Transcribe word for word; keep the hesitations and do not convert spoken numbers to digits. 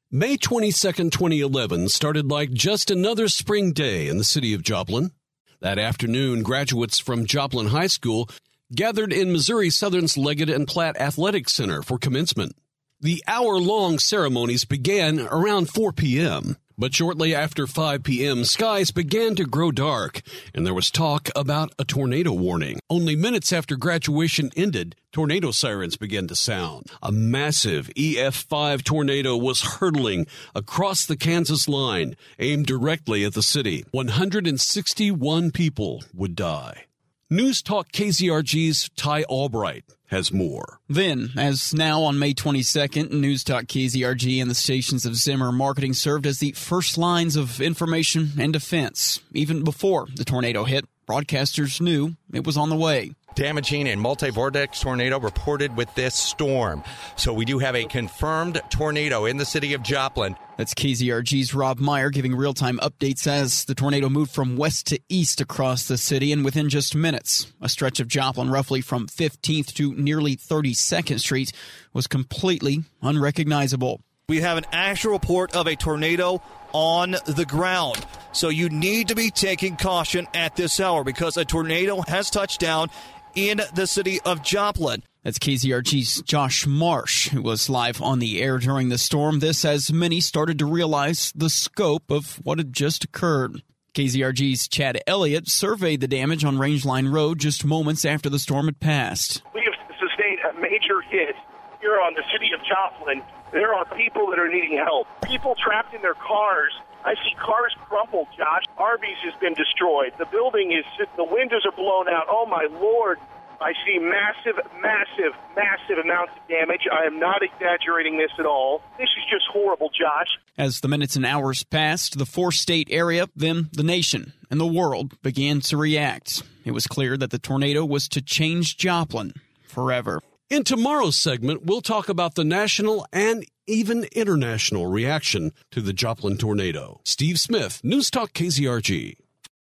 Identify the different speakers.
Speaker 1: May twenty-second, twenty eleven started like just another spring day in the city of Joplin. That afternoon, graduates from Joplin High School gathered in Missouri Southern's Leggett and Platt Athletic Center for commencement. The hour-long ceremonies began around four p.m., but shortly after five p.m., skies began to grow dark, and there was talk about a tornado warning. Only minutes after graduation ended, tornado sirens began to sound. A massive E F five tornado was hurtling across the Kansas line, aimed directly at the city. one hundred sixty-one people would die. News Talk K Z R G's Ty Albright has more.
Speaker 2: Then, as now on May twenty-second, News Talk K Z R G and the stations of Zimmer Marketing served as the first lines of information and defense. Even before the tornado hit, broadcasters knew it was on the way.
Speaker 3: Damaging and multi-vortex tornado reported with this storm. So we do have a confirmed tornado in the city of Joplin.
Speaker 2: That's K Z R G's Rob Meyer giving real-time updates as the tornado moved from west to east across the city, and within just minutes, a stretch of Joplin roughly from fifteenth to nearly thirty-second Street was completely unrecognizable.
Speaker 4: We have an actual report of a tornado on the ground. So you need to be taking caution at this hour because a tornado has touched down in the city of Joplin.
Speaker 2: That's K Z R G's Josh Marsh, who was live on the air during the storm. This as many started to realize the scope of what had just occurred. K Z R G's Chad Elliott surveyed the damage on Rangeline Road just moments after the storm had passed.
Speaker 5: We have sustained a major hit here on the city of Joplin. There are people that are needing help. People trapped in their cars. I see cars crumpled, Josh. Arby's has been destroyed. The building is, the windows are blown out. Oh, my Lord. I see massive, massive, massive amounts of damage. I am not exaggerating this at all. This is just horrible, Josh.
Speaker 2: As the minutes and hours passed, the four-state area, then the nation and the world began to react. It was clear that the tornado was to change Joplin forever.
Speaker 1: In tomorrow's segment, we'll talk about the national and even international reaction to the Joplin tornado. Steve Smith, News Talk K Z R G.